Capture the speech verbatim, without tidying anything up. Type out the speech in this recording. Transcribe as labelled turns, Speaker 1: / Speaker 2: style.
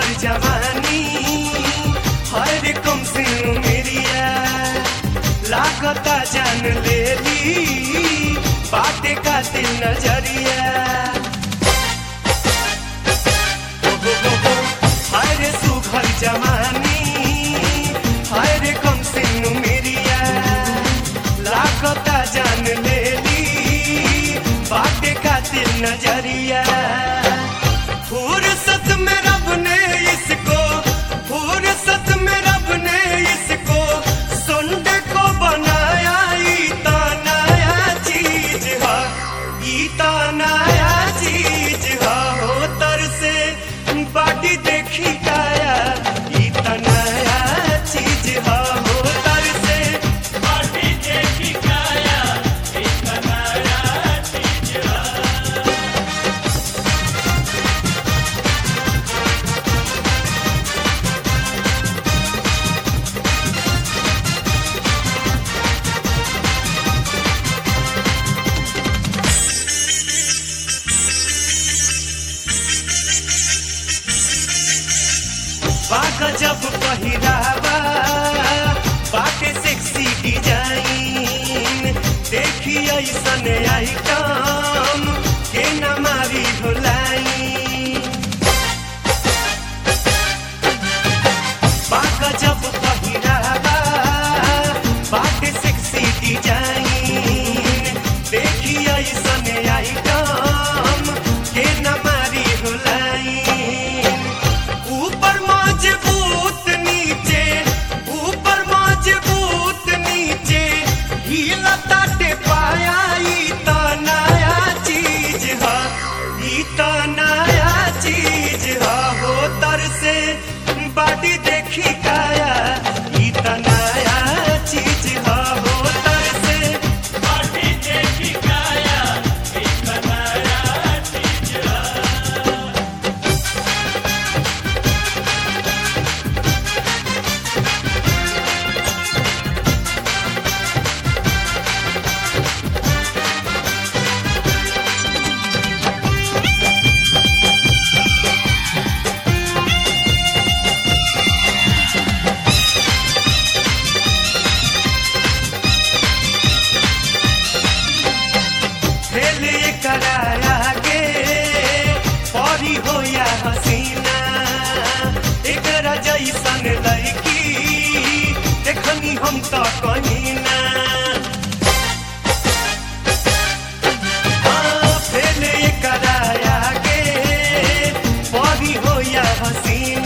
Speaker 1: सुघर जवानी हर कम से मेरिया लागता जान लेली बाटे का दिल नजरिया हर सुघर जवानी हर कम से मेरिया लागता जान लेली बाटे का दिल नजरिया फुर्सत में रब ने इसको फुर्सत में रब ने इसको सुंदे को बनाया इता नया चीज है इता नया चीज है हो तर से बाटी देखी काया इता नया चीज है हो तर से बाटी देखी काया इता नया चीज है बाका जब पहिरावा बाटे सेक्सी डिजाइन देखी ऐसन आइटम के न मारी ढोलाई बाका जब पहिरावा बाटे सेक्सी डिजाइन देखी ऐसन आइटम के न मारी ढोलाई ऊपर मजबूत नीचे ऊपर मजबूत नीचे हीला ताटे पाया इता नया चीज है इता नया चीज है हो तर से बाटी देखी काया इता नया चीज है हो तर से बाटी देखी काया इता नया चीज है कराया के परी हो या हसीना एक जैसन लड़की देखनी हम तो कहीं ना हाँ, कराया के परी हो या हसीना